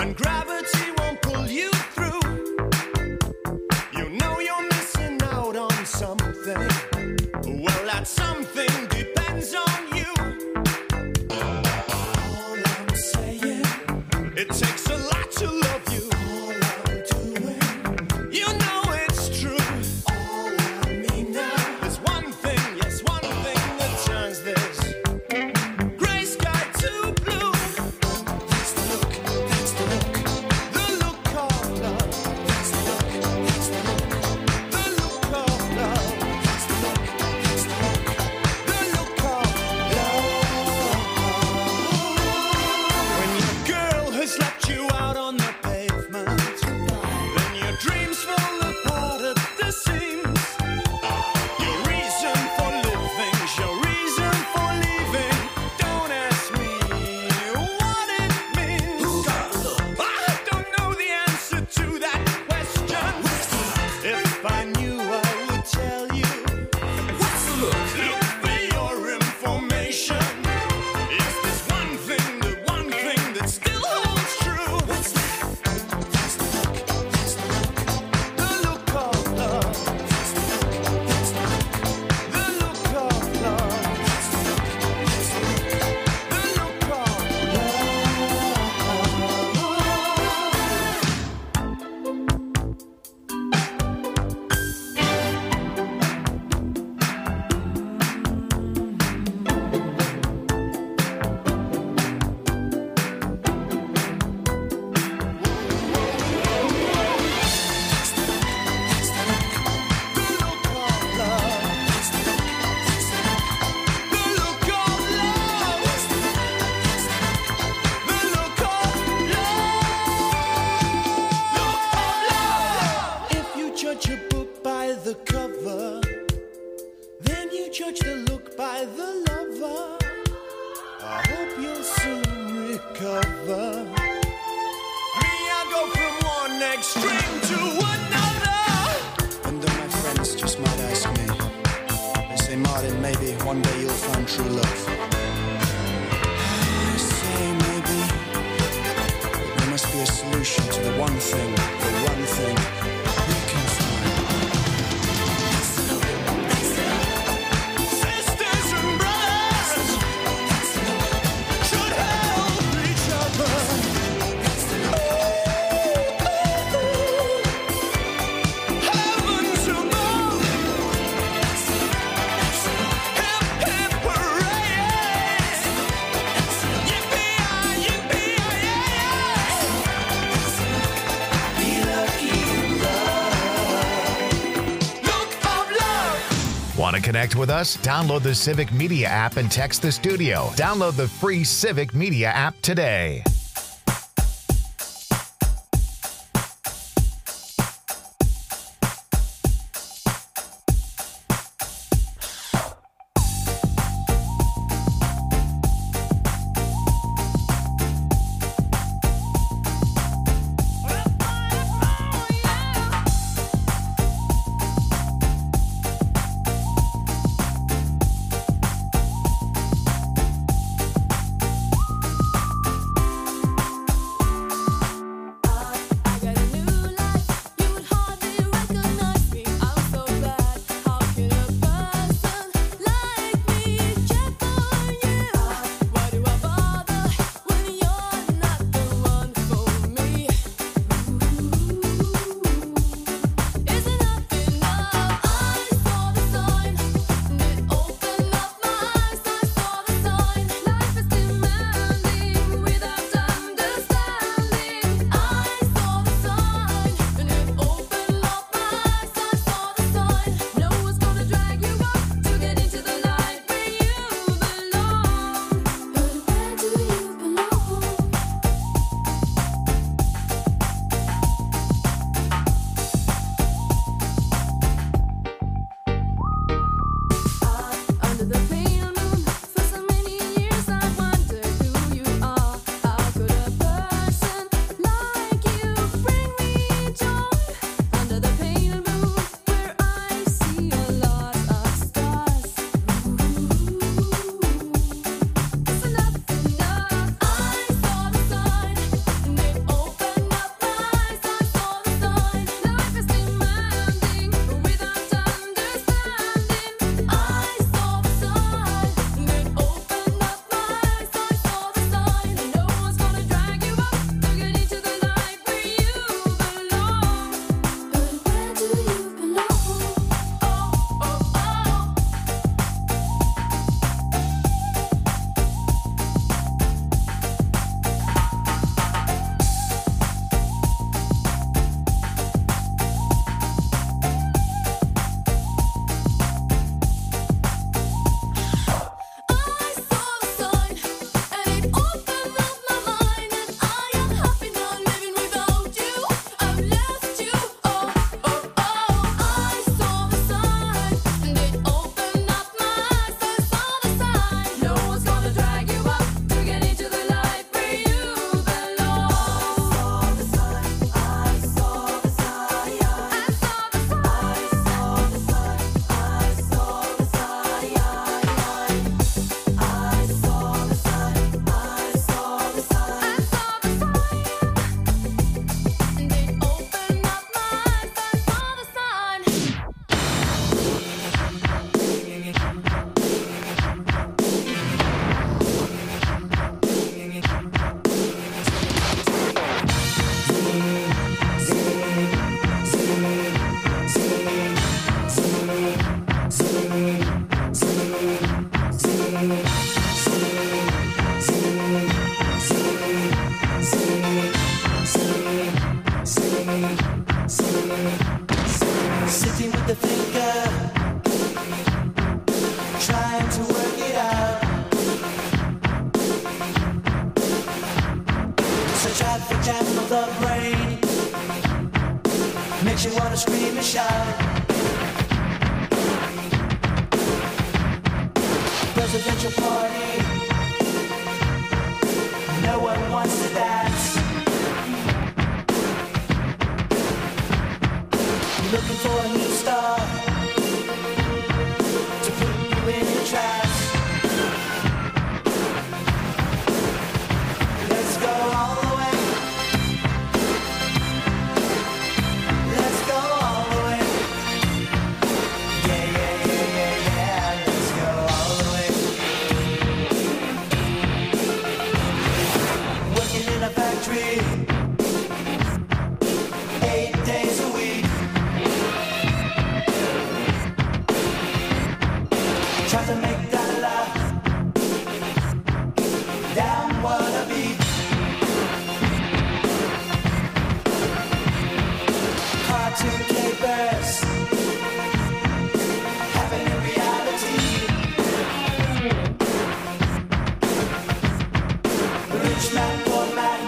and gravity won't pull you through. You know you're missing out on something. Well, that something depends on you. All I'm saying, it takes a lot to love you. All I'm doing, you know it's true. All I mean now is one thing, yes, one thing that turns this gray sky to blue. That's the look, that's the look, the look of love. That's the look, that's the look, the look of love. That's the look, that's the look, the look of love. When your girl has left you out on the pavement, then your dreams fall apart at the seams. Your reason for living, your reason for leaving. Don't ask me what it means. I don't know the answer to that question. If I knew, I would tell you. What's the look? Look for your information. Is this one thing, the one thing that still holds true? What's that? That's the look, that's the look, the look of love. That's the look, that's the look, the look of love. That's the look, that's the look, the look of If you judge a book by the cover, then you judge the look by the lover. I hope you'll soon recover. Me, I go from one extreme to another. And then my friends just might ask me, they say, Martin, maybe one day you'll find true love. I say maybe, but there must be a solution to the one thing we can find. Sisters and brothers should help each other. Heavens above. Hip, hip, hooray. Yippee-yi, yippee-yi, yeah. Be lucky in love. Look of love. Want to connect with us? Download the Civic Media app and text the studio. Download the free Civic Media app today. the thinker, trying to work it out. It's a traffic jam of the brain, makes you wanna scream and shout. Presidential party, no one wants to dance. Looking for a new star to put you in the trance. Let's go all the way. Let's go all the way. Yeah, yeah, yeah, yeah, yeah. Let's go all the way. Working in a factory 8 days a week. Try to make that laugh down what a beat. Cartoon capers happen in reality. Rich man, poor man,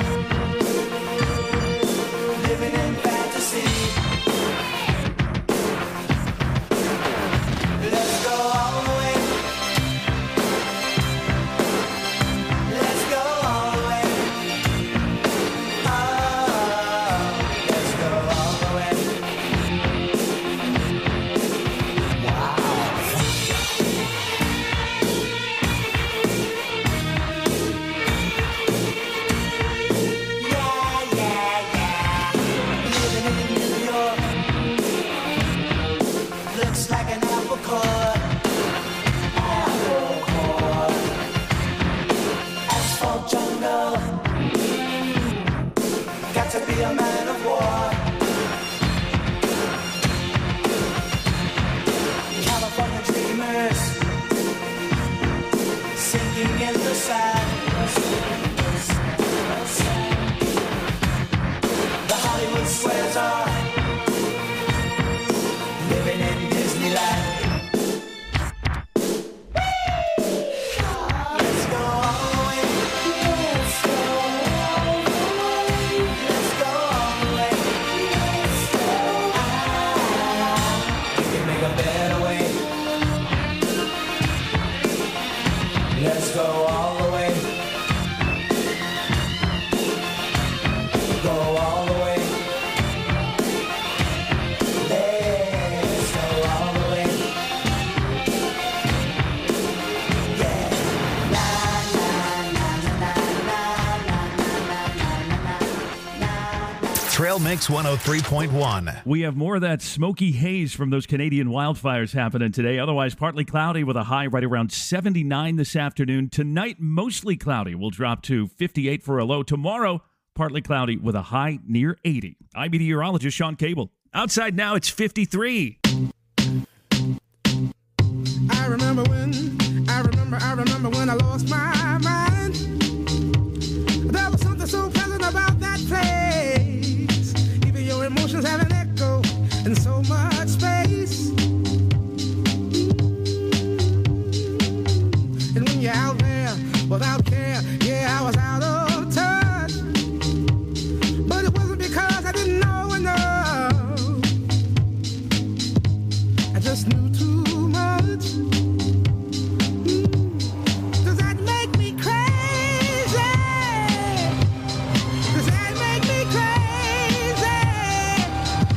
living in fantasy. Let's go all the way. Let's go all the way. Oh, let's go all the way. Wow. Yeah, yeah, yeah. Living in New York looks like an apple core. Apple core. Asphalt jungle. Got to be a man of war. California dreamers sinking in the sand. The Hollywood squares are living in Disneyland. Let's go all the way. Let's go all the way. Let's go all the way. We can make a better way. Let's go all the way. Go all the way. Let's go all the way. Yeah. La la la la la la la la la. Trail Mix 103.1. We have more of that smoky haze from those Canadian wildfires happening today. Otherwise, partly cloudy with a high right around 79 this afternoon. Tonight, mostly cloudy. We'll drop to 58 for a low. Tomorrow, partly cloudy with a high near 80. I'm meteorologist Sean Cable. Outside now, it's 53. I remember when I lost my mind. There was something so pleasant about that place. Even your emotions have an echo in so much space. And when you're out there without care, yeah, I was out of touch. But it wasn't because I didn't know enough. I just knew too much. Does that make me crazy? Does that make me crazy?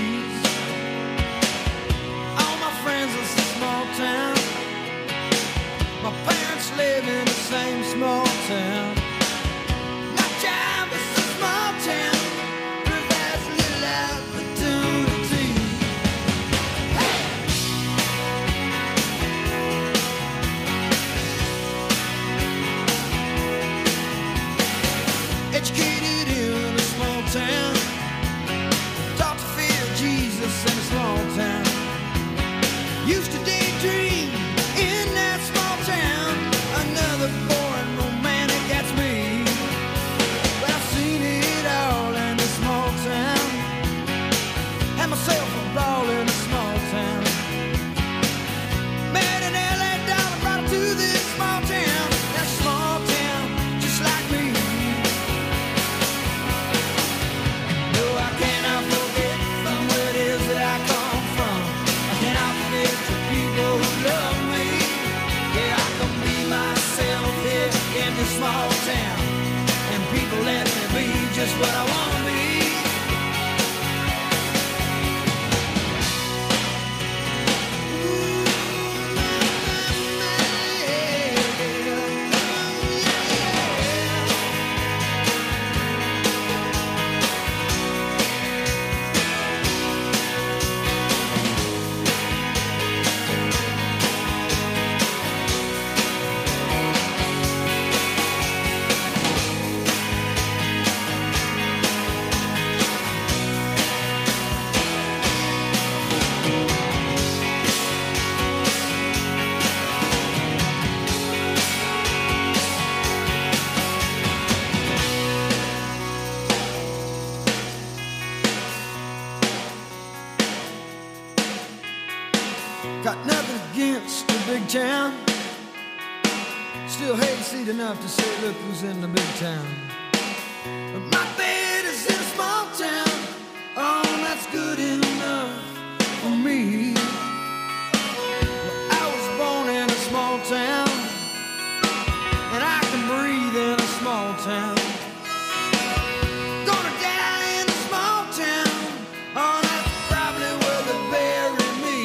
trees. All my friends live in a small town. My parents live in the same small town. My job is a small town. Provides little opportunity. Hey! Educated in a small town. Taught to fear Jesus in a small town. Used to daydream in that small town. Another boring romantic, that's me. But I've seen it all in a small town. Had myself a ball in a small town. Met an LA dollar, brought her to this small town. That small town, just like me. No, I cannot forget from where it is that I come from. I cannot forget the people who love me. Yeah, I can be myself here in this small town. And people let me be just what I want to be. Got nothing against the big town. Still hayseed enough to say, look who's in the big town. But my bed is in a small town. Oh, that's good enough for me. Well, I was born in a small town, and I can breathe in a small town. Gonna die in a small town. Oh, that's probably where they bury me.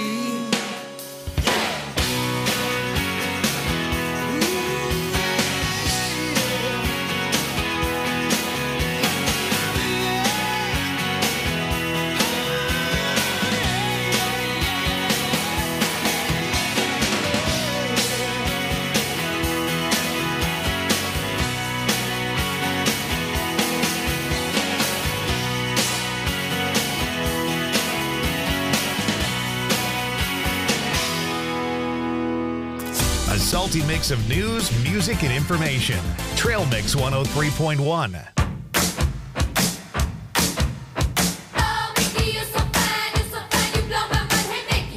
A salty mix of news, music, and information. Trail Mix 103.1. Oh, Mickey, you're so fine, you blow my mind. Hey, Mickey,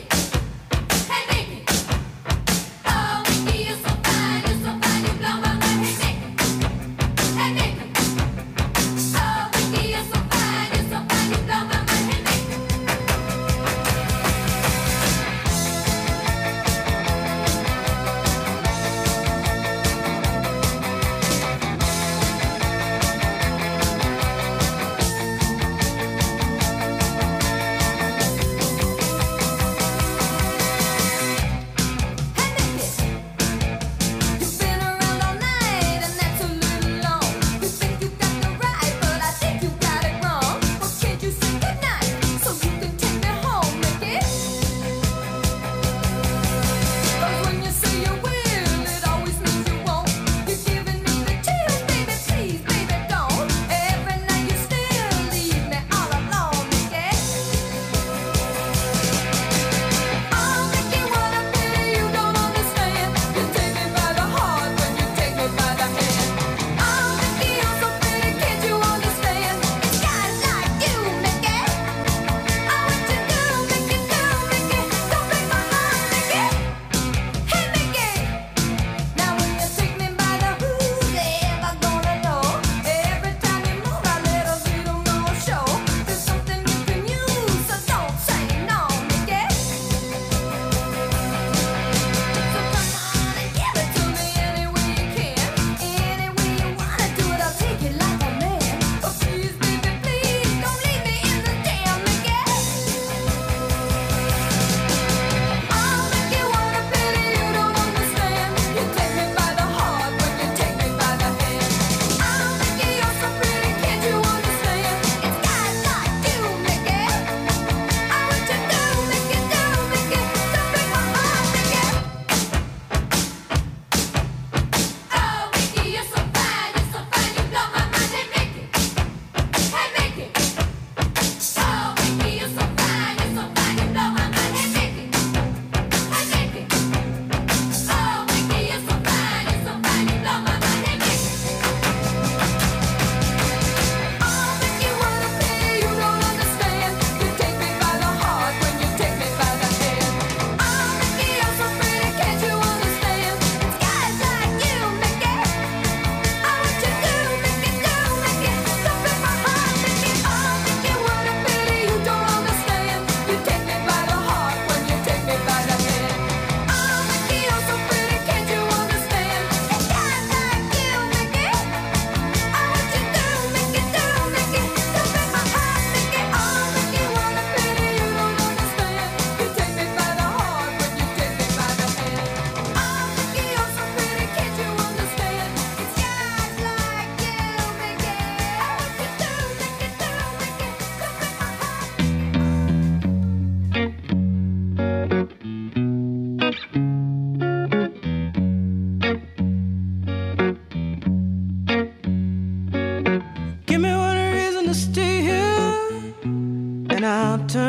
oh, Mickey, you're so fine, you blow my mind. Hey, Mickey, oh, Mickey, you're so fine, you blow my mind. Hey, Mickey.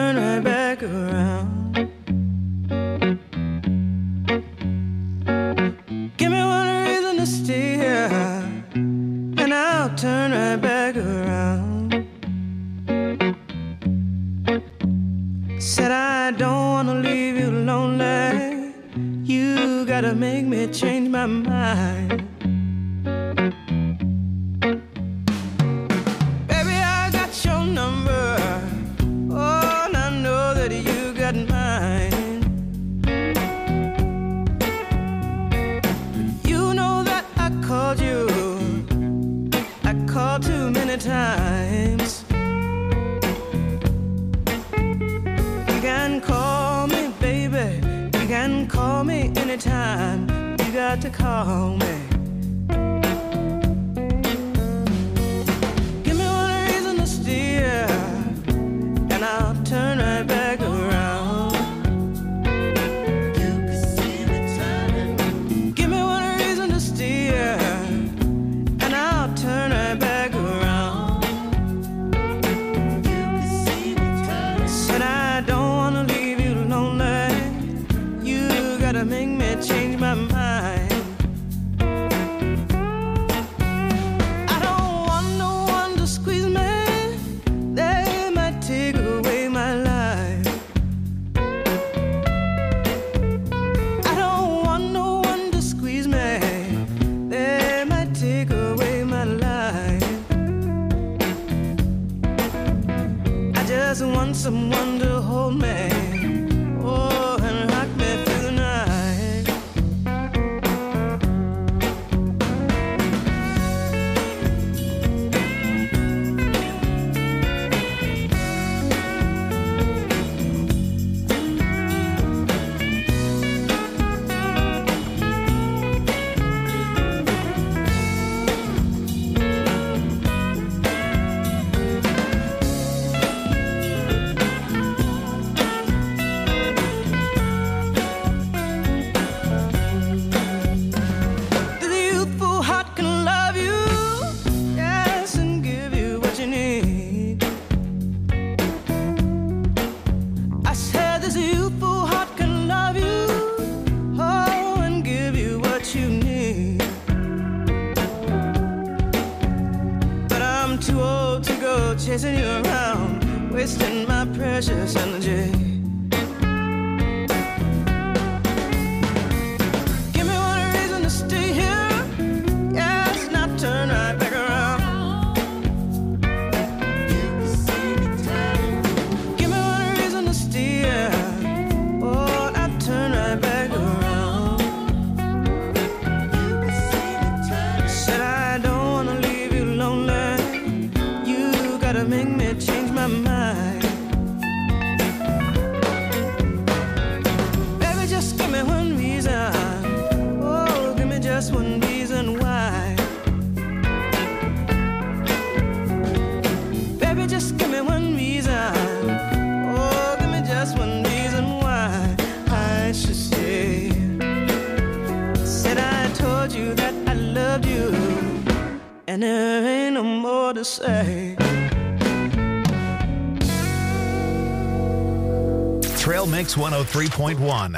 turn right back around. Give me one reason to stay here, and I'll turn right back around. Said I don't wanna leave you lonely. You gotta make me change my mind. Baby, I got your number. Oh, and I know that you got mine. You know that I called you. I called too many times. You can call me, baby. You can call me anytime. You got to call me. Give me one reason to steer, and I'll turn right back around. You can see me turning. Give me one reason to steer, and I'll turn right back around. You can see me turning. Said I don't wanna leave you lonely. You gotta make me change my mind. I don't want no one to squeeze me. They might take away my life. I don't want no one to squeeze me. They might take away my life. I just want someone to hold me. Oh, and rock me through the night. The youthful heart can love you, yes, and give you what you need. I said this youthful heart can love you, oh, and give you what you need. But I'm too old to go chasing you around, wasting my precious energy. Give me one reason to stay here, yes, and I'll turn right back around. Give me one reason to stay here, oh, and I'll turn right back around. Said I don't wanna leave you lonely. You gotta make me change my mind. Baby, just give me one reason. Oh, give me just one reason why. Baby, just give me one reason. Oh, give me just one reason why I should stay. Said I told you that I loved you, and there ain't no more to say. Trail Mix 103.1.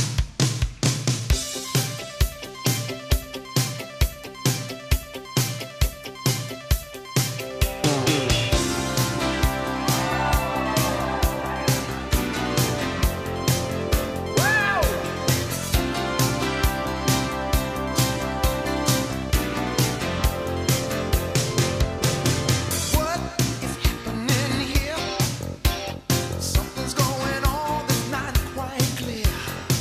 What is happening here? Something's going on that's not quite clear.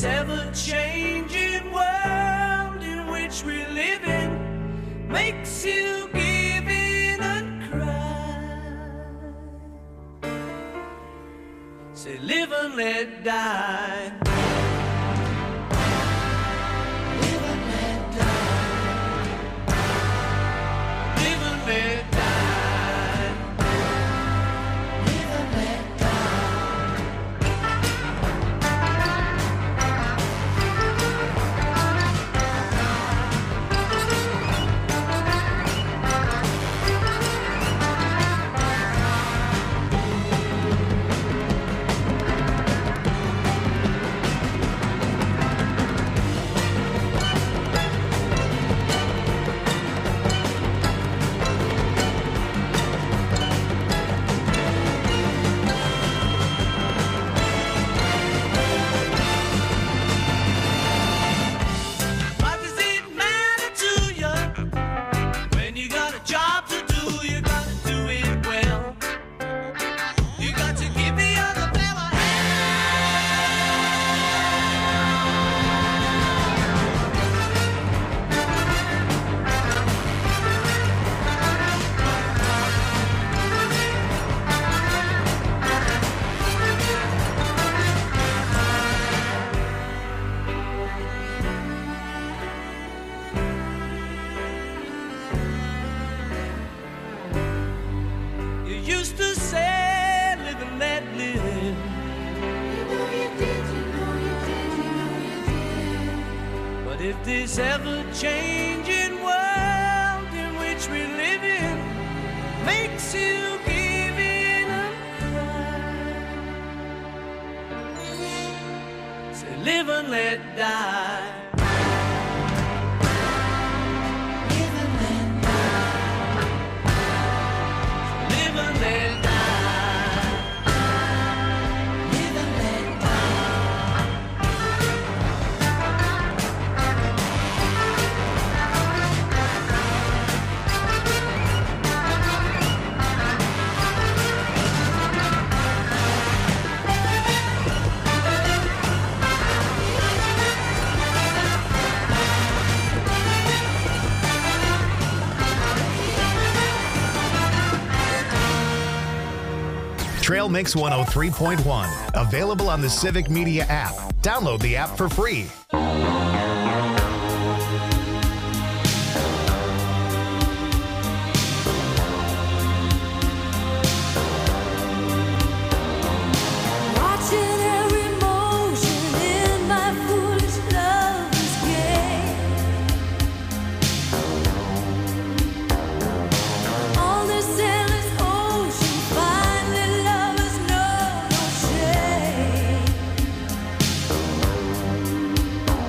this ever-changing world in which we live in makes you give in and cry. Say, live and let die. Live and let die. Live and let die. Live and let What does it matter to you when you got a job to do? You got to do it well. You got to give the other fella You used to say, live and let live. But if this ever-changing world in which we live in makes you give in and cry, say, live and let die. Live and let die. Live and let die. Live and let Trail Mix 103.1. Available on the Civic Media app. Download the app for free. Watching every motion in my foolish lover's game. On this endless ocean, finally lovers know no shame.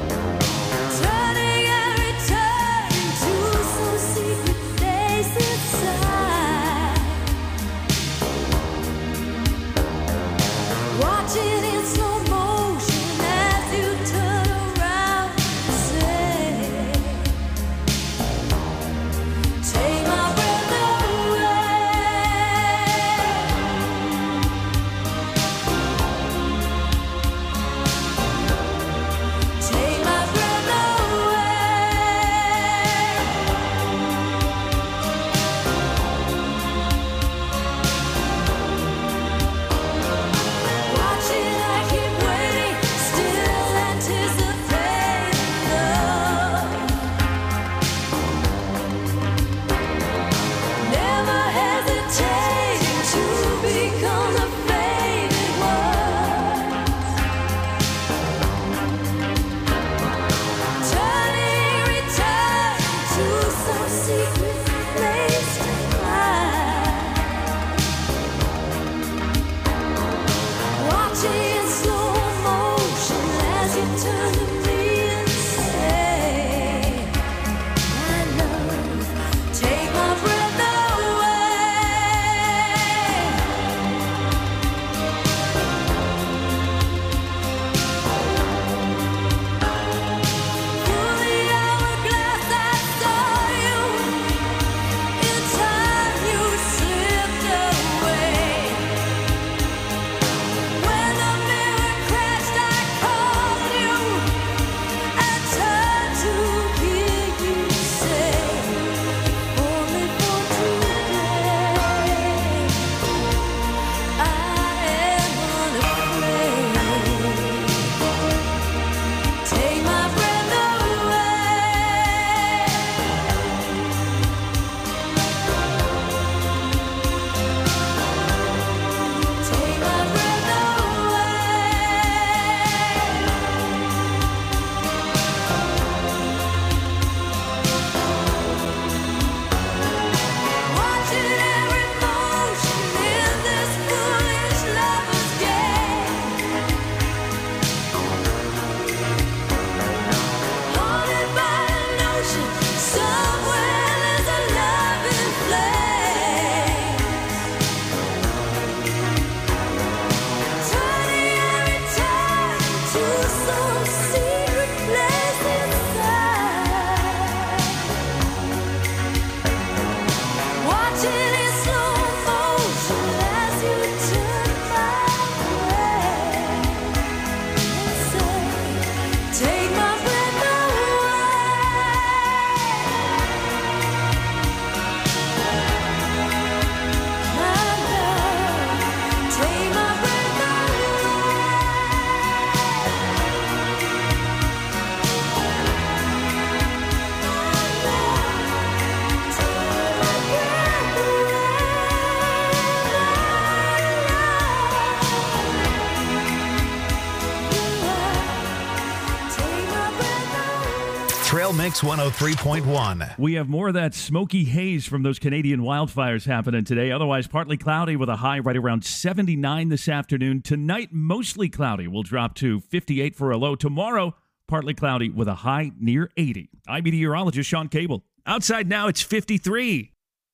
Trail Mix 103.1. We have more of that smoky haze from those Canadian wildfires happening today. Otherwise, partly cloudy with a high right around 79 this afternoon. Tonight, mostly cloudy. We'll drop to 58 for a low. Tomorrow, partly cloudy with a high near 80. I'm meteorologist Sean Cable. Outside now, it's 53.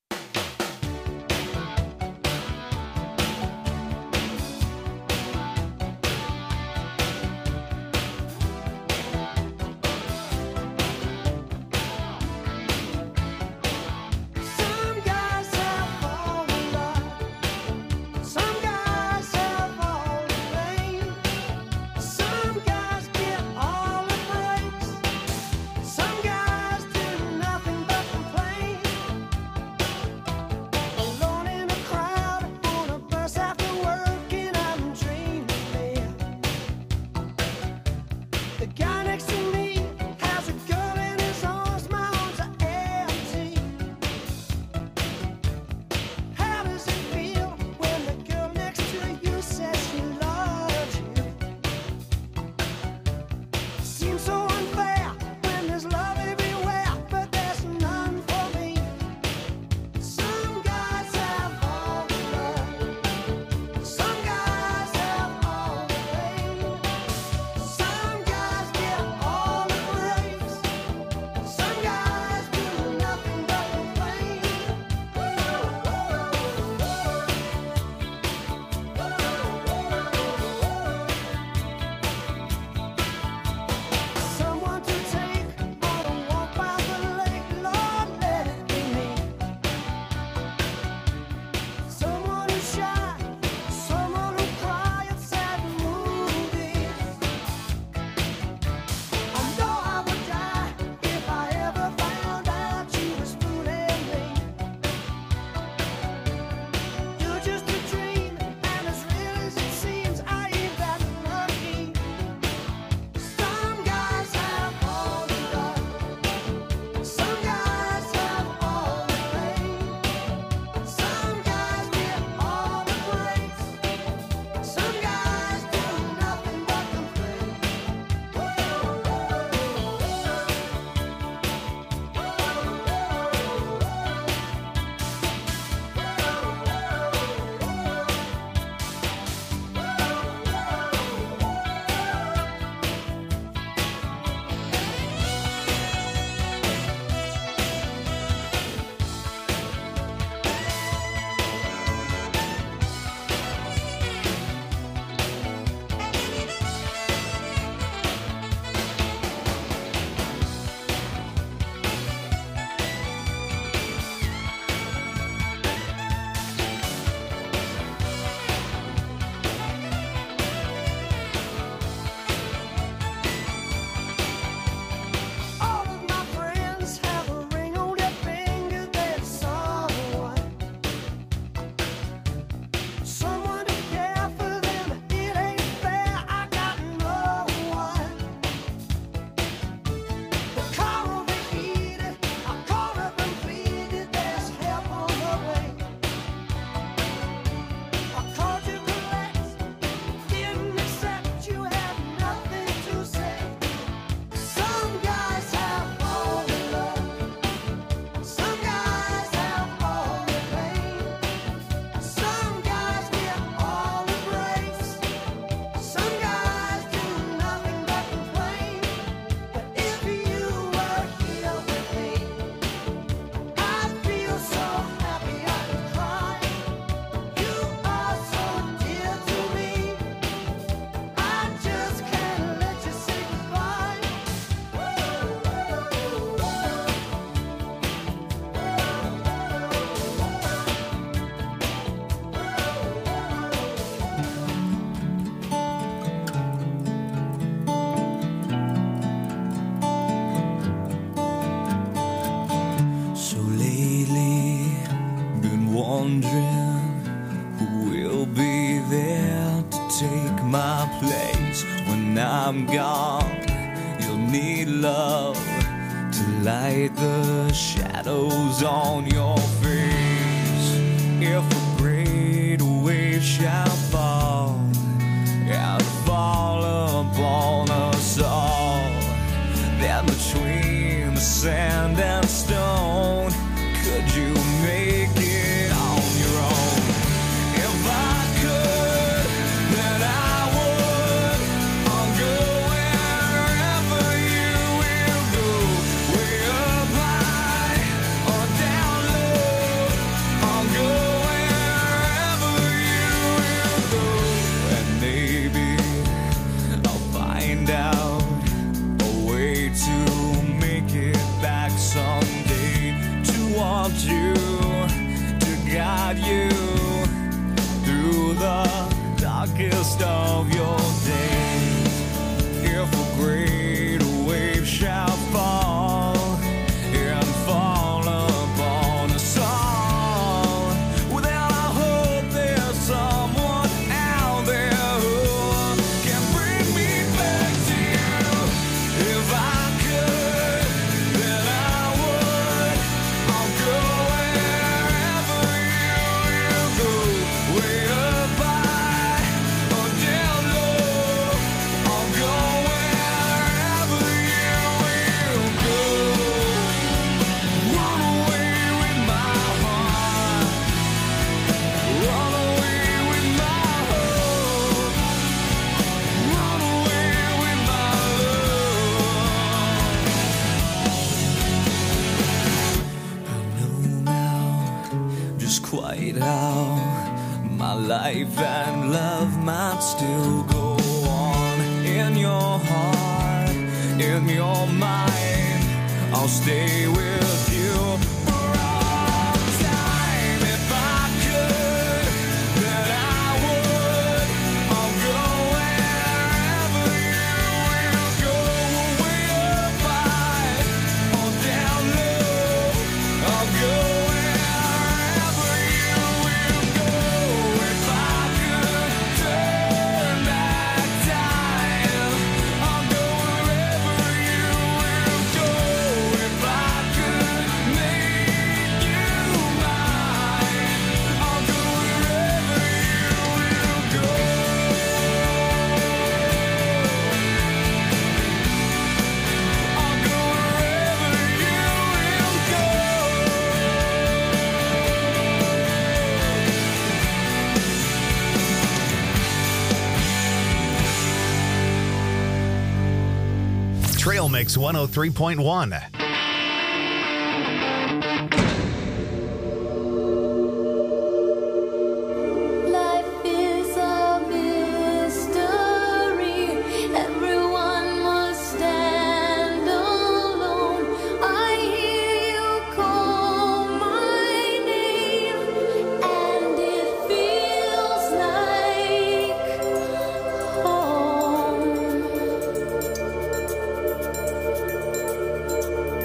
Some guys have all the love, some guys have all the pain, some guys get all the praise, some guys do nothing but complain. Alone in a crowd on a bus after work and I'm dreaming. The guy next to me has a girl in his arms, my arms are empty. How does it feel when the girl next to you says she loves you? Seems so unfair when there's love everywhere, but there's none for me. Some guys have all the love, some guys have all the pain, some guys get all the praise, some guys do nothing but complain. Someone to take on a walk by the lake, Lord, let it be me. Someone who's shy, someone who cry at sad movies. I know I would die if I ever found out you was fooling me. You're just a dream, and as real as it seems, I ain't that lucky. Some guys have all the love, some guys have all the pain, some guys get all the praise, some guys do nothing but complain. All of my friends have a ring on their finger, there's someone to care for them. It ain't fair, I got no one. The car overheated, I called up and pleaded, there's help on the way. I called you collect, didn't accept, you had nothing to say. Some guys have all the love, some guys have all the pain, some guys get all the praise, some guys do nothing but complain. But if you were here with me, I'd feel so happy I could cry. You are so dear to me, I just can't let you say goodbye. So lately, been wondering who will be there to take my place when I'm gone. You'll need love to light the shadows on your face. If a great wave shall fall, and fall upon us all, then between darkest of your days. If a great wave shall fall and fall upon us all, well, then I hope there's someone out there who can bring me back to you. If I could, then I would. I'll go wherever you go, way up high or down low. I'll go wherever you will go. Run away with my heart, run away with my hope, run away with my love. I know now just quite how my life and love might still go on. In your heart, in your mind, I'll stay with you for all time. If I could, then I would. I'll go wherever you will go, way up high or down low. I'll go wherever you will go. If I could turn back time, I'll go wherever you will go. If I could make you mine, I'll go wherever you will go. I'll go wherever you will go. Trail Mix 103.1. Life is a mystery. Everyone must stand alone. I hear you call my name, and it feels like home.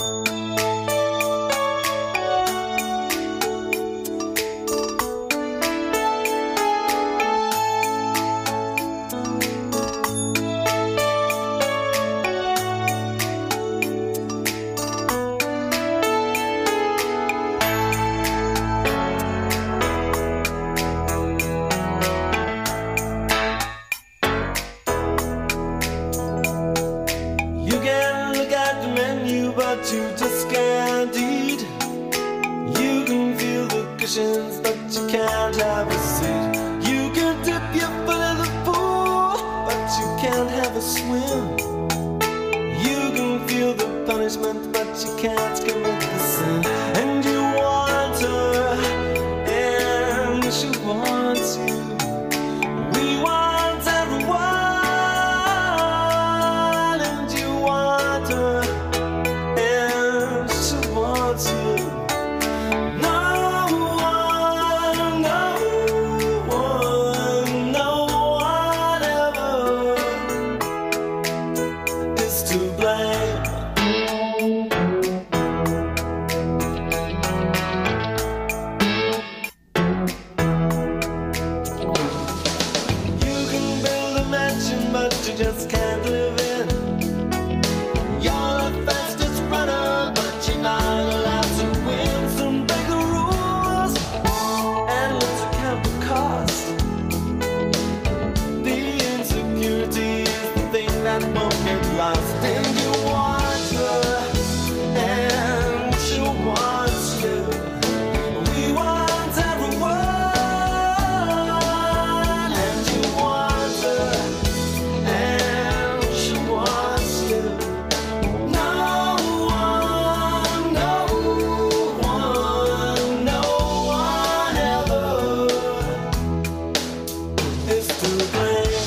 You can look at the menu, but you just can't eat. You can feel the cushions, but you can't have a seat. You can dip your foot in the pool, but you can't have a swim. You can feel the punishment, but you can't commit the sin. And you want her, and she wants you. We want everyone, and you want her, and she wants you. No one, no one, no one ever is to blame. You can build a mansion, but you just can't live in. You're the fastest runner, but you're not allowed to win. Some bigger rules, and let's account the cost. The insecurity is the thing that won't get lost. And you want her, and she wants you. We want everyone, and you want her, and she wants you. No one, no one, no one ever is to blame.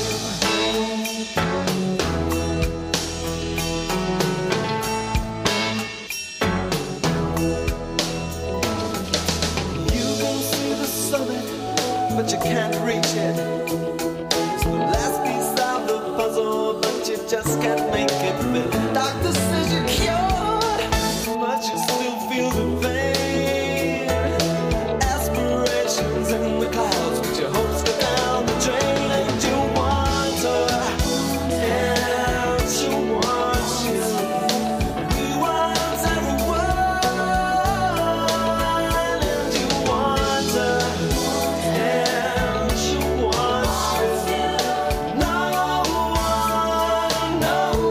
You can see the summit, but you can't reach it. It's the last piece of the puzzle, but you just can't make it fit. Doctor says you're cured, but you still feel the pain. Aspirations in the clouds, but your hopes go down the drain. And you want her, and she wants you. We want everyone, and you want her, and she wants you. No one, no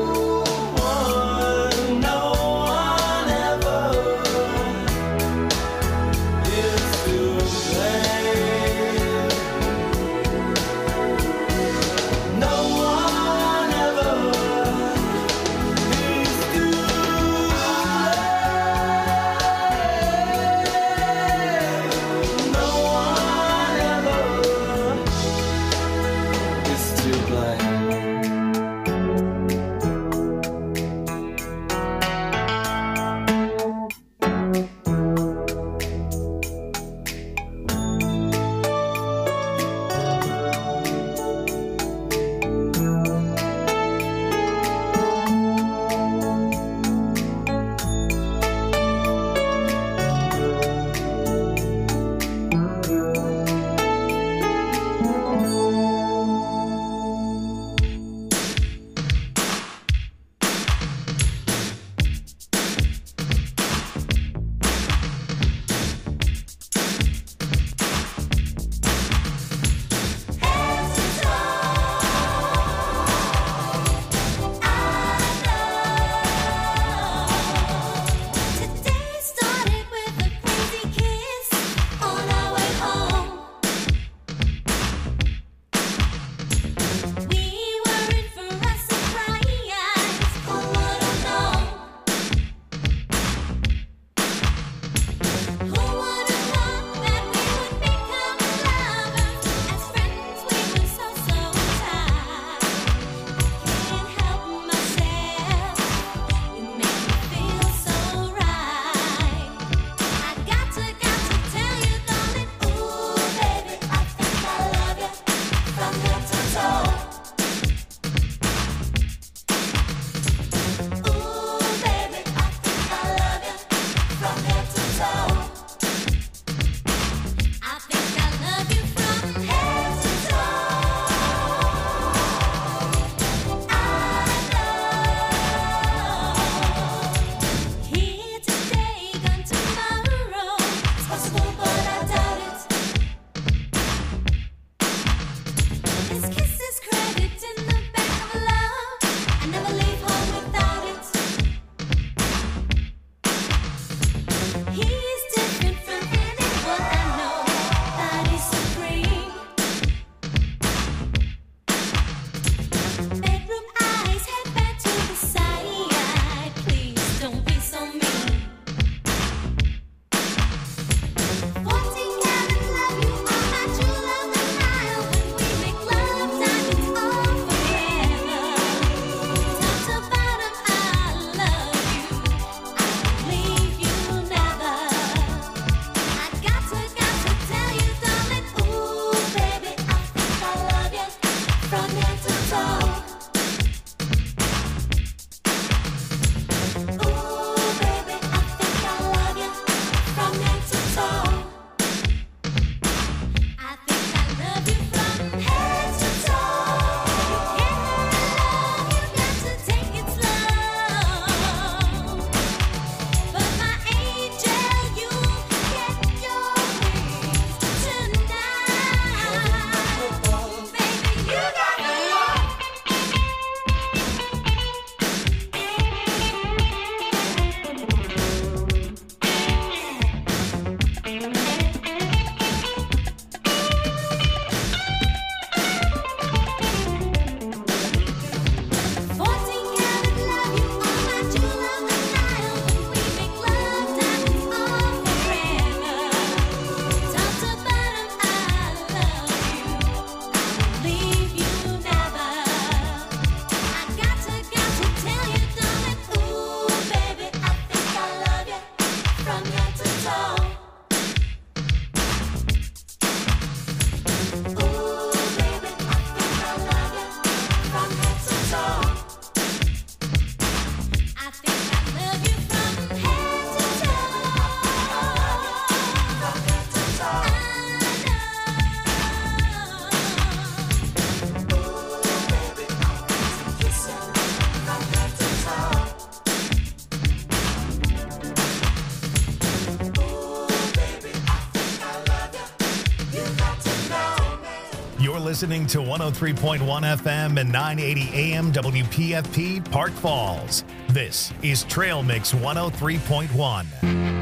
You're listening to 103.1 FM and 980 AM WPFP Park Falls. This is Trail Mix 103.1.